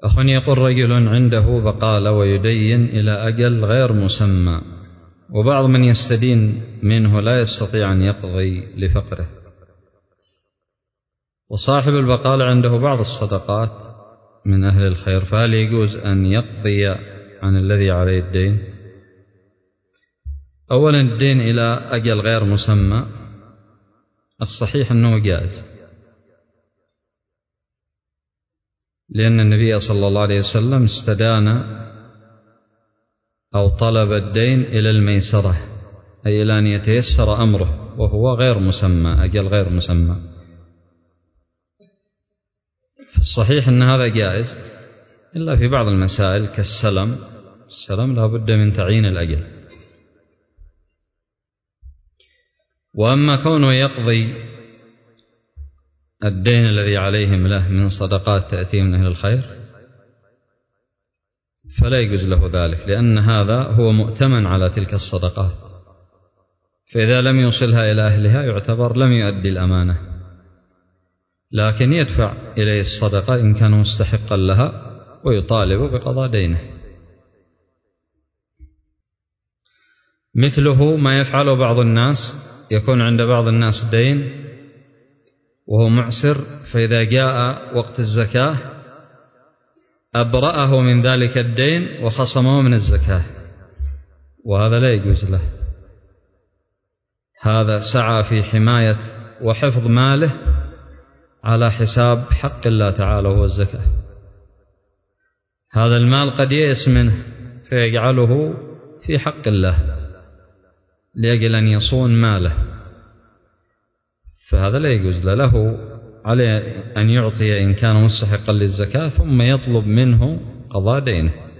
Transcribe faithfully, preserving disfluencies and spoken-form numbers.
أخ يقول رجل عنده بقالة ويدين إلى أجل غير مسمى، وبعض من يستدين منه لا يستطيع أن يقضي لفقره، وصاحب البقالة عنده بعض الصدقات من أهل الخير، فهل يجوز أن يقضي عن الذي عليه الدين؟ أولا الدين إلى أجل غير مسمى الصحيح أنه جائز، لأن النبي صلى الله عليه وسلم استدان أو طلب الدين إلى الميسرة، أي إلى أن يتيسر أمره، وهو غير مسمى، أجل غير مسمى. الصحيح أن هذا جائز، إلا في بعض المسائل كالسلم، السلم لا بد من تعيين الأجل. وأما كونه يقضي الدين الذي عليهم له من صدقات تأتي من أهل الخير فلا يجوز له ذلك، لأن هذا هو مؤتمن على تلك الصدقات، فإذا لم يوصلها إلى أهلها يعتبر لم يؤدي الأمانة، لكن يدفع إليه الصدقة إن كان مستحقا لها ويطالب بقضاء دينه. مثله ما يفعله بعض الناس، يكون عند بعض الناس دين وهو معسر، فإذا جاء وقت الزكاة أبرأه من ذلك الدين وخصمه من الزكاة، وهذا لا يجوز له. هذا سعى في حماية وحفظ ماله على حساب حق الله تعالى وهو الزكاة. هذا المال قد يئس منه فيجعله في حق الله لأجل أن يصون ماله، فهذا لا يجوز له. له عليه أن يعطي إن كان مستحقا للزكاة ثم يطلب منه قضاء دينه.